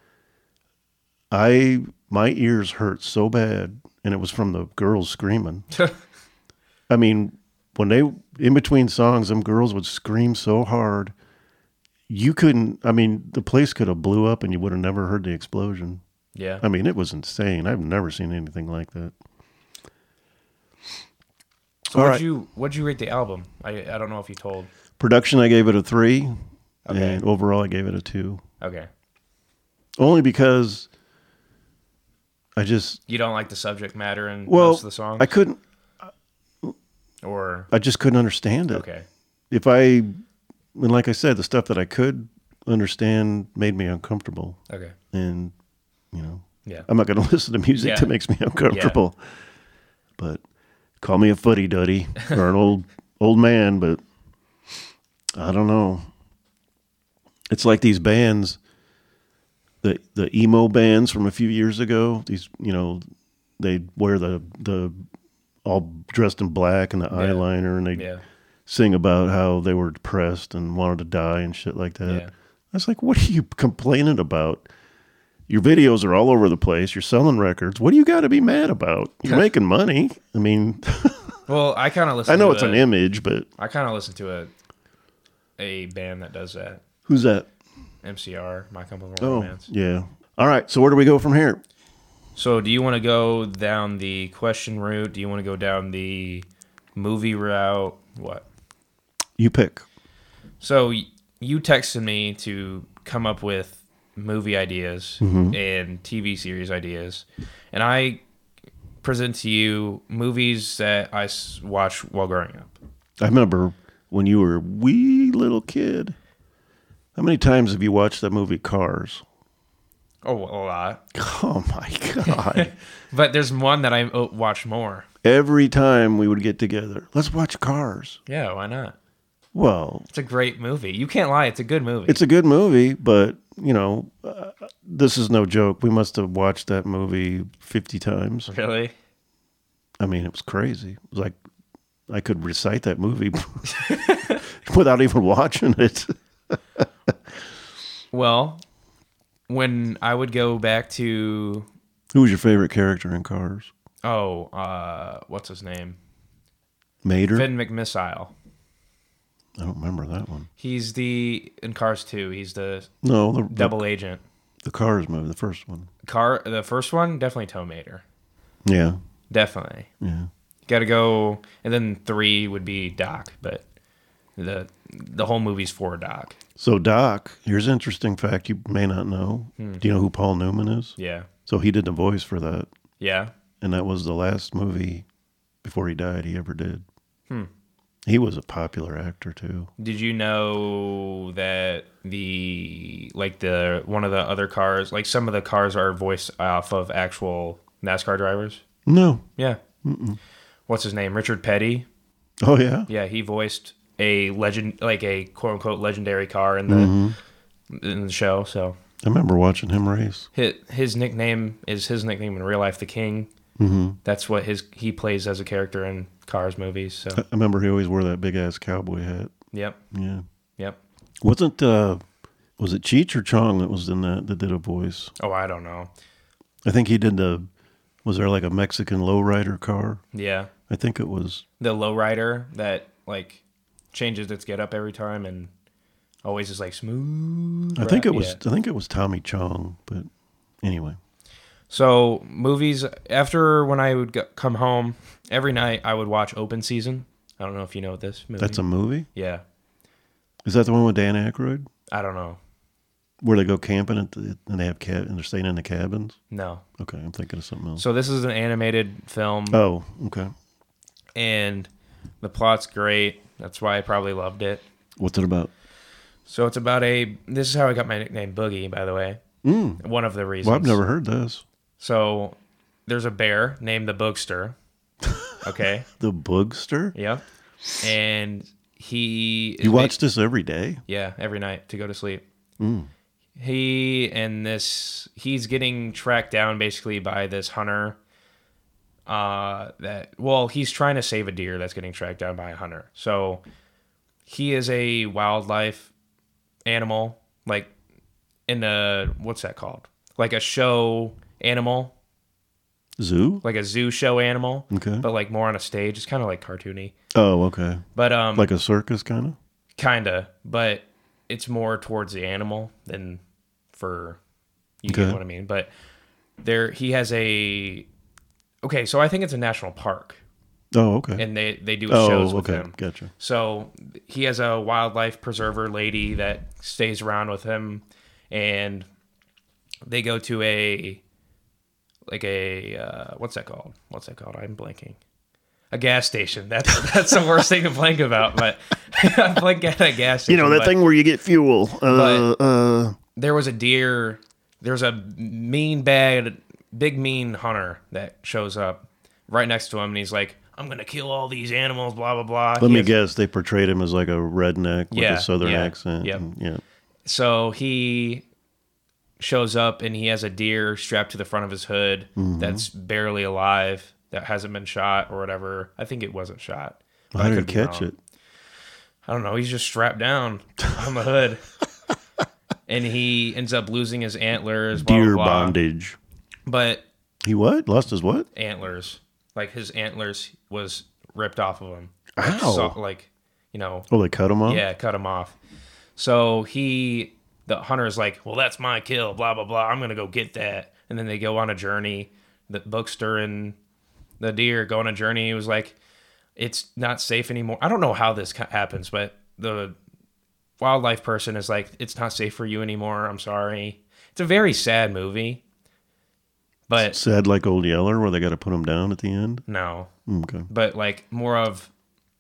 My ears hurt so bad, and it was from the girls screaming. I mean, when they, in between songs, them girls would scream so hard, you couldn't, I mean, the place could have blew up and you would have never heard the explosion. Yeah. I mean, it was insane. I've never seen anything like that. So All what'd you rate the album? I don't know if you told. Production, I gave it a 3, Okay. and overall, I gave it a 2. Okay. Only because I just, You don't like the subject matter in well, most of the songs? Or I just couldn't understand it. okay. And like I said, the stuff that I could understand made me uncomfortable. Okay. And, you know, Yeah. I'm not going to listen to music Yeah. that makes me uncomfortable. But call me a footy duddy or an old man, but I don't know. It's like these bands, the emo bands from a few years ago. These, you know, they wear the all dressed in black and the eyeliner, and they sing about how they were depressed and wanted to die and shit like that. Yeah. I was like, what are you complaining about? Your videos are all over the place. You're selling records. What do you got to be mad about? You're making money. I mean, Well, I kind of listen. I know to it's an image, but I kind of listen to a band that does that. who's that? MCR, My Chemical Oh, Romance. yeah. All right. So where do we go from here? So, do you want to go down the question route? Do you want to go down the movie route? What? You pick. So, you texted me to come up with movie ideas and TV series ideas, and I present to you movies that I watched while growing up. I remember when you were a wee little kid. How many times have you watched that movie Cars? Oh, a lot. Oh my God. But there's one that I watch more. Every time we would get together, let's watch Cars. Yeah, why not? Well, It's a great movie. You can't lie. It's a good movie. it's a good movie, but, you know, this is no joke. We must have watched that movie 50 times. Really? I mean, it was crazy. It was like I could recite that movie without even watching it. Well, when I would go back to, Who was your favorite character in Cars? what's his name? Mater? Finn McMissile. I don't remember that one. He's in Cars 2. He's the No, the double agent. the Cars movie, the first one. The first one, definitely Tow Mater. Yeah, Definitely. yeah. Got to go, and then 3 would be Doc, but the whole movie's for Doc. So Doc, here's an interesting fact you may not know. Do you know who Paul Newman is? Yeah. So he did the voice for that, Yeah. and that was the last movie before he died he ever did. He was a popular actor too. Did you know that one of the other cars, like some of the cars are voiced off of actual NASCAR drivers? No. Yeah. What's his name? Richard Petty. Oh yeah. Yeah, he voiced a legend, like a quote unquote legendary car in the show. So I remember watching him race. his nickname is his nickname in real life, the King. That's what he plays as a character in Cars movies. So I remember he always wore that big ass cowboy hat. yep, Yeah. yep. Was it Cheech or Chong that was in that did a voice? Oh, I don't know. I think he did was there like a Mexican lowrider car? Yeah, I think it was. the lowrider that like changes its get up every time and always is like smooth. I think it was. Yeah. I think it was Tommy Chong. But anyway, So movies after when I would come home every night, I would watch Open Season. I don't know if you know this movie. that's a movie. Yeah, Is that the one with Dan Aykroyd? I don't know. Where they go camping and they have and they're staying in the cabins. No. Okay, I'm thinking of something else. So this is an animated film. Oh, okay. And the plot's great. That's why I probably loved it. What's it about? So it's about this is how I got my nickname Boogie, by the way. One of the reasons. Well, I've never heard this. So there's a bear named the Boogster. Okay. The Boogster? Yep. And You watch this every day? Yeah, every night to go to sleep. He's getting tracked down basically by this hunter. He's trying to save a deer that's getting tracked down by a hunter. So he is a wildlife animal, like in what's that called? Like a show animal. Zoo? Like a zoo show animal. Okay. But like more on a stage. It's kind of like cartoony. Oh, okay. But like a circus kind of? Kinda, but it's more towards the animal than for you get what I mean. But he has okay, so I think it's a national park. Oh, okay. And they do shows with him. Gotcha. So he has a wildlife preserver lady that stays around with him, and they go to what's that called? I'm blanking. A gas station. That's the worst thing to blank about, but I'm blanking at a gas station. You know, that thing where you get fuel. There was a deer. There's a big mean hunter that shows up right next to him, and he's like, I'm going to kill all these animals, blah, blah, blah. Let me guess. They portrayed him as like a redneck with a southern accent. Yep. Yeah. So he shows up, and he has a deer strapped to the front of his hood that's barely alive, that hasn't been shot or whatever. I think it wasn't shot. How did he catch it? I don't know. He's just strapped down on the hood. And he ends up losing his antlers. Blah, Deer blah, blah. bondage. But he what? Lost his what? Antlers. Like his antlers was ripped off of him. Ow. Oh, they cut him off? Yeah, cut him off. So the hunter's like, well, that's my kill, blah, blah, blah. I'm going to go get that. And then they go on a journey. The Boogster and the deer go on a journey. He was like, it's not safe anymore. I don't know how this happens, but the wildlife person is like, it's not safe for you anymore. I'm sorry. It's a very sad movie. But sad like Old Yeller, where they got to put him down at the end? No. Okay. But like more of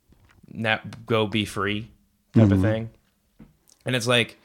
go be free type of thing. And it's like,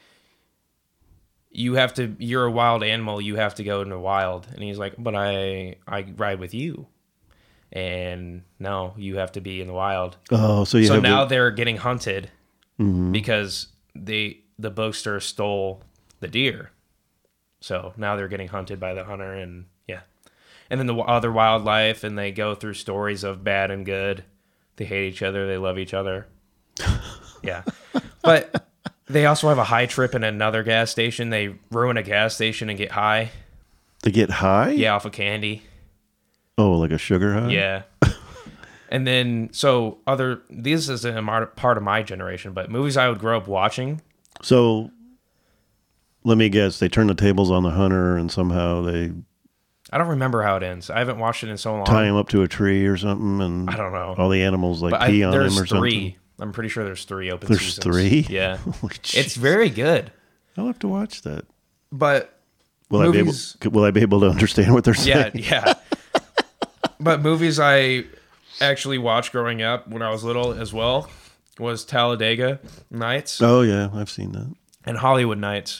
you're a wild animal. You have to go in the wild. And he's like, but I ride with you. And no, you have to be in the wild. Oh, so now they're getting hunted because the Boogster stole the deer. So now they're getting hunted by the hunter, and yeah. And then the other wildlife, and they go through stories of bad and good. They hate each other. They love each other. Yeah. But they also have a high trip in another gas station. They ruin a gas station and get high. They get high? Yeah, off of candy. Oh, like a sugar high? Yeah. And then, this is a part of my generation, but movies I would grow up watching. So, let me guess. They turn the tables on the hunter, and somehow I don't remember how it ends. I haven't watched it in so long. Tie him up to a tree or something, and I don't know. All the animals pee on him or something. There's 3. I'm pretty sure there's 3 open seasons. There's 3? Yeah. It's very good. I'll have to watch that. But will I be able to understand what they're saying? Yeah. But movies I actually watched growing up when I was little as well was Talladega Nights. Oh, yeah. I've seen that. And Hollywood Nights.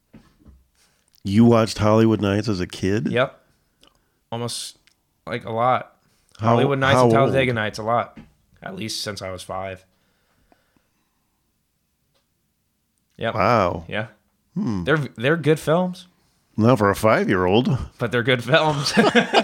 You watched Hollywood Nights as a kid? Yep. Almost like a lot. Hollywood Nights and Talladega Nights a lot. At least since I was 5. Yep. Wow. Yeah. They're good films. Not for a 5-year-old. But they're good films.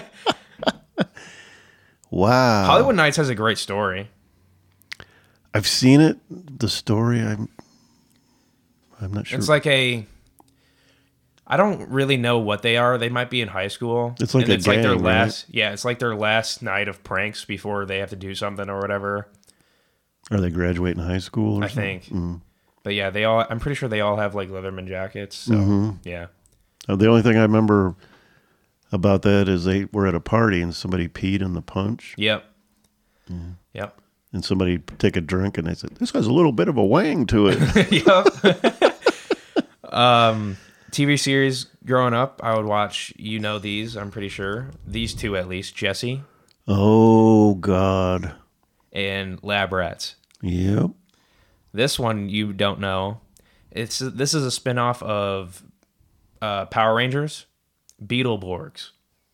Wow. Hollywood Nights has a great story. I've seen it. The story, I'm not sure. It's like I don't really know what they are. They might be in high school. It's like it's gang, like their right? last, yeah, it's like their last night of pranks before they have to do something or whatever. Are they graduating high school or something? I think. But yeah, I'm pretty sure they all have like Leatherman jackets. So yeah. The only thing I remember about that is they were at a party and somebody peed in the punch. Yep. Yeah. Yep. And somebody take a drink and they said, this has a little bit of a wang to it. Yep. TV series growing up, I would watch, these, I'm pretty sure. These two at least, Jesse Oh, God. and Lab Rats. Yep. This one you don't know. This is a spinoff of Power Rangers, Beetleborgs.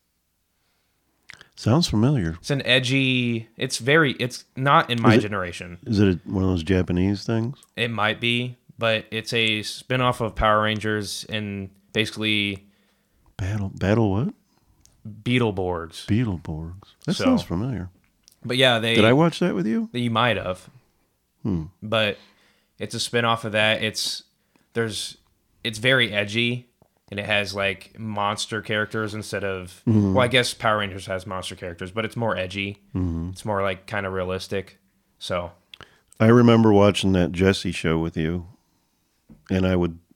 Sounds familiar. It's an edgy. It's not in my generation. Is it one of those Japanese things? It might be, but it's a spinoff of Power Rangers and basically Battle what? Beetleborgs. Beetleborgs. That So- sounds familiar. But yeah, Did I watch that with you? you might have. But it's a spinoff of that. It's very edgy, and it has like monster characters instead of well, I guess Power Rangers has monster characters, but it's more edgy. It's more like kind of realistic. So I remember watching that Jesse show with you, and I would.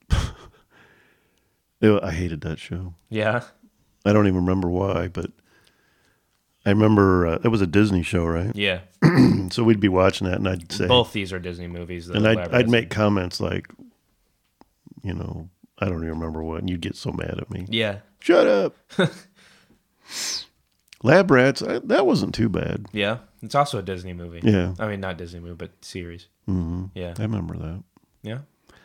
I hated that show. yeah, I don't even remember why, but I remember it was a Disney show, right? yeah. So we'd be watching that, and I'd say, Both these are Disney movies. and I'd make comments like, I don't even remember what, and you'd get so mad at me. yeah, Shut up. Lab Rats, that wasn't too bad. yeah. It's also a Disney movie. Yeah. I mean, not Disney movie, but series. Yeah, I remember that. yeah.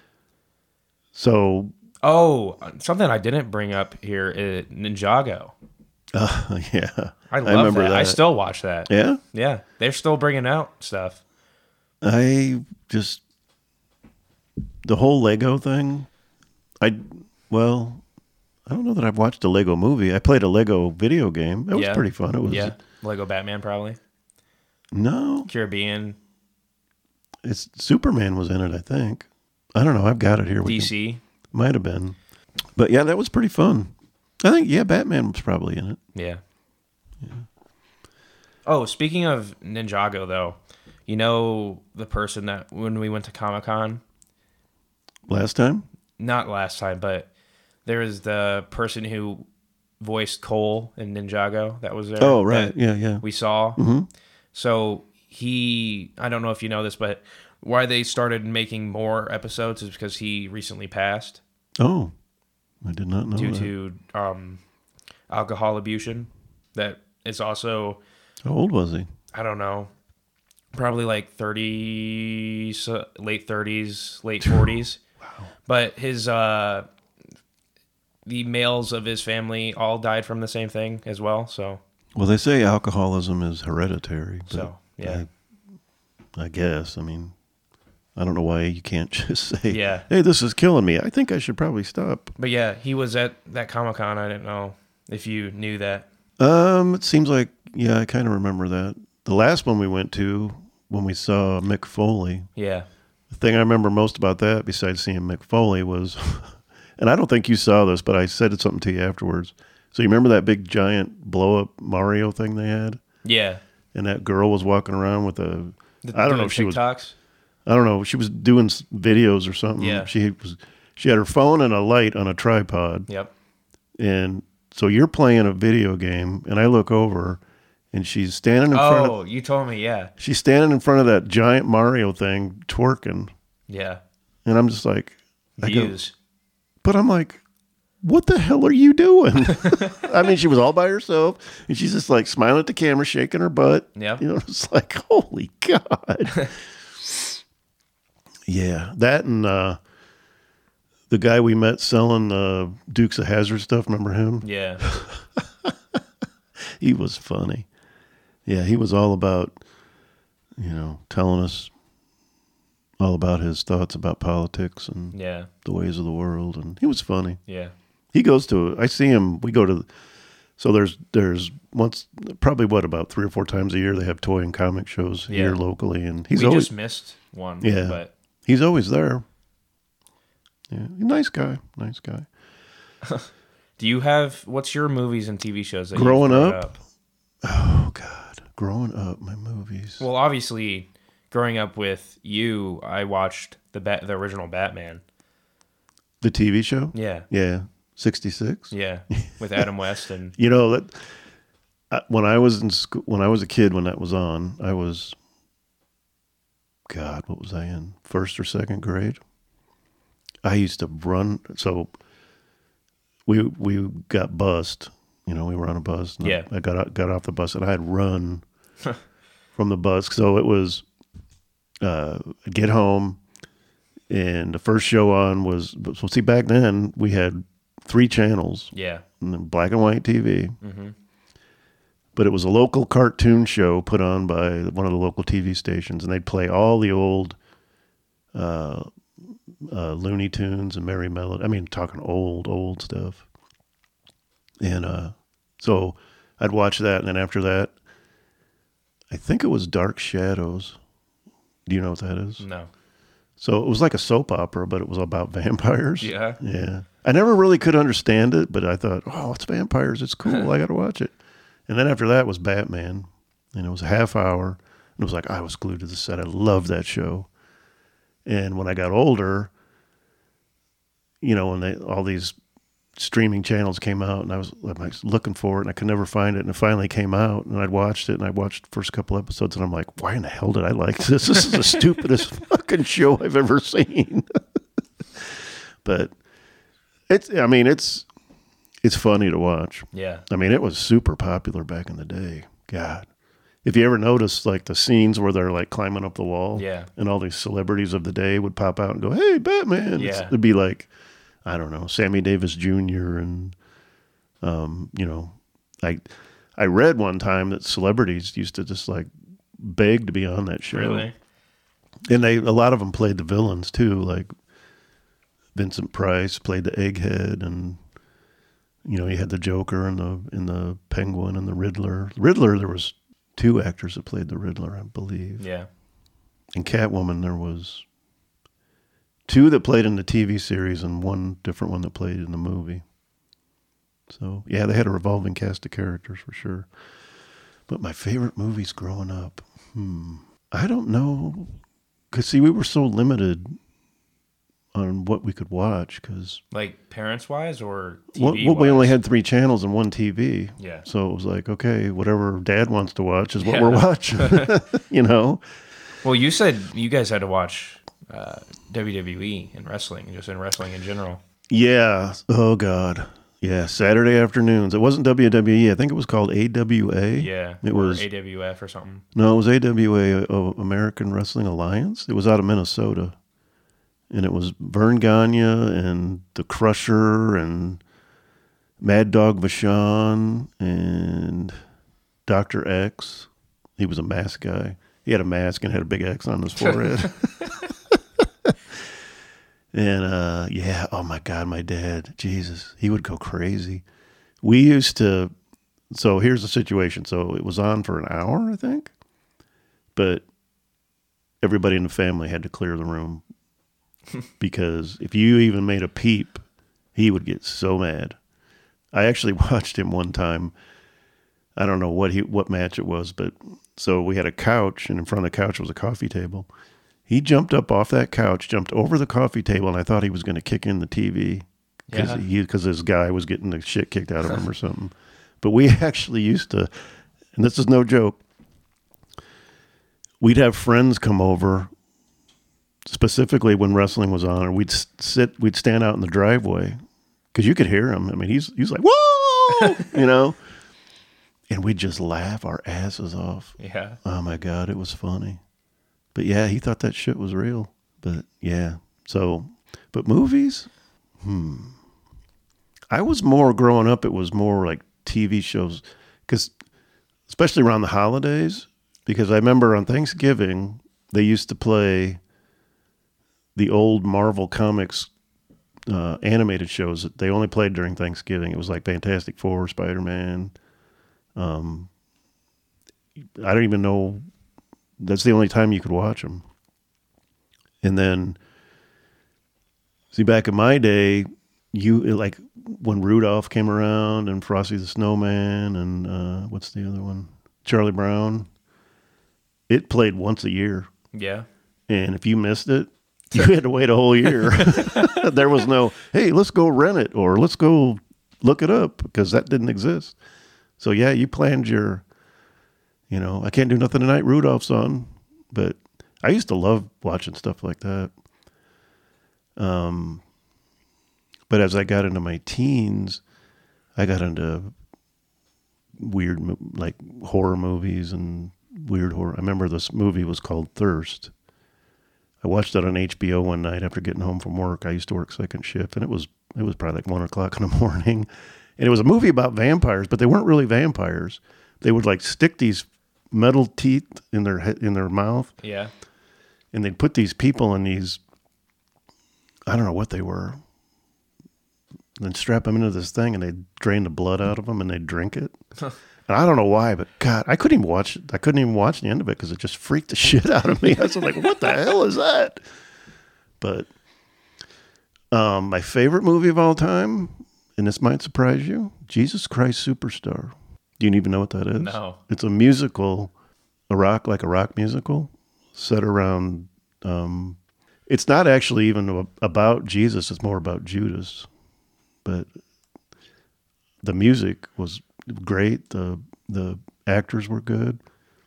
So, Oh, something I didn't bring up here is Ninjago. yeah. I love remember that. that. I still watch that. Yeah? Yeah, they're still bringing out stuff. The whole Lego thing, I don't know that I've watched a Lego movie. I played a Lego video game. It was pretty fun. It was, Lego Batman probably. no, Caribbean, it's Superman was in it, I think. I don't know. I've got it here. DC. Might have been. But yeah, that was pretty fun. I think, Batman was probably in it. Yeah. Oh, speaking of Ninjago, though, the person that when we went to Comic-Con, Last time? not last time, but there was the person who voiced Cole in Ninjago that was there. Oh, right. that Yeah. We saw. So I don't know if you know this, but why they started making more episodes is because he recently passed Oh, I did not know due that. to alcohol abuse. That is also, How old was he? I don't know, probably like 30, late 30s, late 40s. Wow. But his the males of his family all died from the same thing as well. So Well, they say alcoholism is hereditary. But yeah. I guess. I mean, I don't know why you can't just say, Yeah. hey, this is killing me. I think I should probably stop. But yeah, he was at that Comic-Con. I didn't know if you knew that. It seems like, I kind of remember that. The last one we went to, when we saw Mick Foley, Yeah. the thing I remember most about that, besides seeing Mick Foley, was, and I don't think you saw this, but I said something to you afterwards. So you remember that big giant blow-up Mario thing they had? Yeah. And that girl was walking around with I don't know if she was, TikToks. I don't know, she was doing videos or something. Yeah. She had her phone and a light on a tripod. Yep. And so you're playing a video game, and I look over, and she's standing in front of. Oh, you told me, yeah. She's standing in front of that giant Mario thing, twerking, Yeah. and I'm just like, Views. but I'm like, what the hell are you doing? I mean, she was all by herself, and she's just like smiling at the camera, shaking her butt. Yeah. It's like, holy God. Yeah, that and the guy we met selling Dukes of Hazzard stuff. Remember him? Yeah. He was funny. Yeah, he was all about, telling us all about his thoughts about politics and Yeah. the ways of the world, and he was funny. Yeah. He goes to. I see him. We go to. So there's once probably about 3 or 4 times a year they have toy and comic shows here locally, and We always just missed one. Yeah. But he's always there. Yeah, nice guy. Nice guy. what's your movies and TV shows that Growing you've brought up? Oh God, growing up, my movies. Well, obviously, growing up with you, I watched the original Batman. The TV show. Yeah. Yeah, 66. Yeah. With Adam West and That when I was in school, when I was a kid, when that was on, I was, God, what was I in? 1st or 2nd grade? I used to run. So we got bussed. You know, we were on a bus. And Yeah. I got off the bus, and I had run from the bus. So it was get home, and the first show on was, so see, back then we had 3 channels. Yeah. And then black and white TV. Mm-hmm. But it was a local cartoon show put on by one of the local TV stations, and they'd play all the old Looney Tunes and Merry Melody. I mean, talking old stuff. And so I'd watch that, and then after that, I think it was Dark Shadows. Do you know what that is? No. So it was like a soap opera, but it was about vampires. Yeah. Yeah. I never really could understand it, but I thought, oh, it's vampires. It's cool. I got to watch it. And then after that was Batman, and it was a half hour. And it was like, I was glued to the set. I loved that show. And when I got older, you know, when all these streaming channels came out, and I was looking for it, and I could never find it. And it finally came out, and I'd watched it, and I watched the first couple episodes, and I'm like, why in the hell did I like this? This is the stupidest fucking show I've ever seen. But it's funny to watch. Yeah. I mean, it was super popular back in the day. God. If you ever noticed, like, the scenes where they're, like, climbing up the wall, Yeah. and all these celebrities of the day would pop out and go, hey, Batman. Yeah. It'd be like, I don't know, Sammy Davis Jr. and, you know, I read one time that celebrities used to just, like, beg to be on that show. Really? And a lot of them played the villains, too, like Vincent Price played the Egghead, and you know, you had the Joker and the Penguin and the Riddler. Riddler, there was 2 actors that played the Riddler, I believe. Yeah. And Catwoman, there was 2 that played in the TV series and 1 different one that played in the movie. So, yeah, they had a revolving cast of characters for sure. But my favorite movies growing up, I don't know. Because, see, we were so limited on what we could watch, because Like parents-wise or TV-wise? well, we only had 3 channels and 1 TV. Yeah. So it was like, okay, whatever Dad wants to watch is what we're watching, you know? Well, you said you guys had to watch WWE and wrestling, just in wrestling in general. Yeah. Oh, God. Yeah, Saturday afternoons. It wasn't WWE. I think it was called AWA. Yeah. It or was AWF or something. No, it was AWA, American Wrestling Alliance. It was out of Minnesota. And it was Vern Gagne and The Crusher and Mad Dog Vachon and Dr. X. He was a mask guy. He had a mask and had a big X on his forehead. And, yeah, oh, my God, my dad, Jesus, he would go crazy. We used to, so here's the situation. So it was on for an hour, I think. But everybody in the family had to clear the room. Because if you even made a peep, he would get so mad. I actually watched him one time. I don't know what match it was, but so we had a couch, and in front of the couch was a coffee table. He jumped up off that couch, jumped over the coffee table, and I thought he was going to kick in the TV because this guy was getting the shit kicked out of him or something. But we actually used to, and this is no joke, we'd have friends come over. Specifically when wrestling was on, and we'd stand out in the driveway because you could hear him. I mean, he's like, whoa, you know, and we'd just laugh our asses off. Yeah. Oh my God, it was funny. But yeah, he thought that shit was real. But yeah, so, but movies, I was more growing up. It was more like TV shows, because especially around the holidays, because I remember on Thanksgiving they used to play the old Marvel Comics animated shows that they only played during Thanksgiving. It was like Fantastic Four, Spider-Man. I don't even know. That's the only time you could watch them. And then, see, back in my day, like when Rudolph came around and Frosty the Snowman and what's the other one? Charlie Brown. It played once a year. Yeah. And if you missed it, you had to wait a whole year. There was no, hey, let's go rent it or let's go look it up, because that didn't exist. So, yeah, you planned your, you know, I can't do nothing tonight, Rudolph's on. But I used to love watching stuff like that. But as I got into my teens, I got into weird, like horror movies and weird horror. I remember this movie was called Thirst. I watched it on HBO one night after getting home from work. I used to work second shift, and it was probably like 1:00 in the morning. And it was a movie about vampires, but they weren't really vampires. They would like stick these metal teeth in their mouth. Yeah. And they'd put these people in these, I don't know what they were, then strap them into this thing, and they'd drain the blood out of them, and they'd drink it. And I don't know why, but God, I couldn't even watch it. I couldn't even watch the end of it because it just freaked the shit out of me. I was like, what the hell is that? But my favorite movie of all time, and this might surprise you, Jesus Christ Superstar. Do you even know what that is? No. It's a musical, a rock musical set around, it's not actually even about Jesus. It's more about Judas. But the music was great. The actors were good.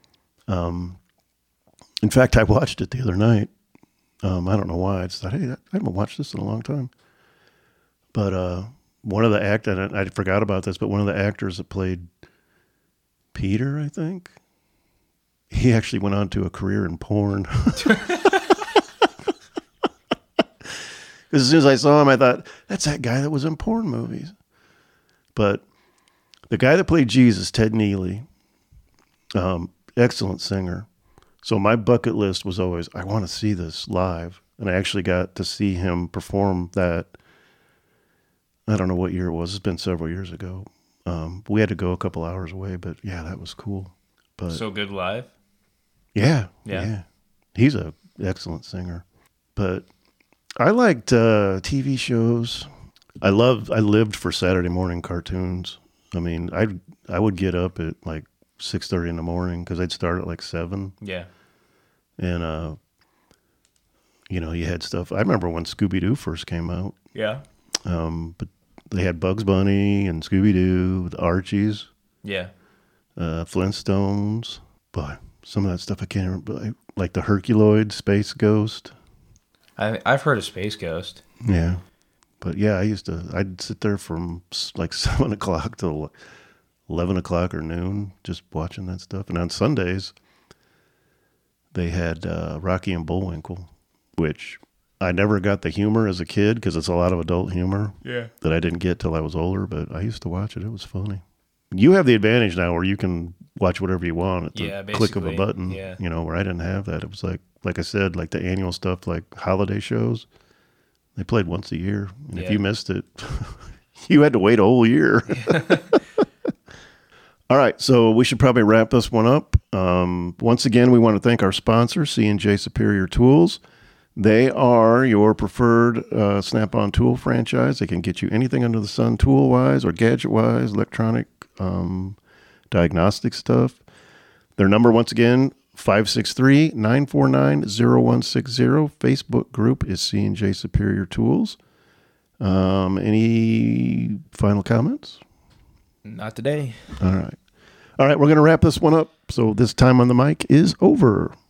In fact, I watched it the other night. I don't know why. I just thought, hey, I haven't watched this in a long time. But one of the actors, I forgot about this, but one of the actors that played Peter, I think, he actually went on to a career in porn. Because as soon as I saw him, I thought, that's that guy that was in porn movies. But the guy that played Jesus, Ted Neely, excellent singer. So my bucket list was always, I want to see this live. And I actually got to see him perform that. I don't know what year it was. It's been several years ago. We had to go a couple hours away, but yeah, that was cool. But So good live? Yeah. Yeah. He's an excellent singer. But I liked TV shows. I lived for Saturday morning cartoons. I mean, I would get up at like 6:30 in the morning because I'd start at like 7. Yeah. And you had stuff. I remember when Scooby-Doo first came out. Yeah. But they had Bugs Bunny and Scooby-Doo, the Archies, Yeah. Flintstones. But some of that stuff I can't remember. Like the Herculoid, Space Ghost. I've heard of Space Ghost. Yeah. But yeah, I'd sit there from like 7 o'clock till 11 o'clock or noon just watching that stuff. And on Sundays, they had Rocky and Bullwinkle, which I never got the humor as a kid because it's a lot of adult humor that I didn't get till I was older, but I used to watch it. It was funny. You have the advantage now where you can watch whatever you want at the click of a button, where I didn't have that. It was like I said, like the annual stuff, like holiday shows, they played once a year. And if you missed it, you had to wait a whole year. All right, so we should probably wrap this one up. Once again, we want to thank our sponsor, C&J Superior Tools. They are your preferred Snap-on tool franchise. They can get you anything under the sun, tool-wise or gadget-wise, electronic diagnostic stuff. Their number, once again, 563-949-0160. Facebook group is C&J Superior Tools. Any final comments? Not today. All right. We're going to wrap this one up. So this time on the mic is over.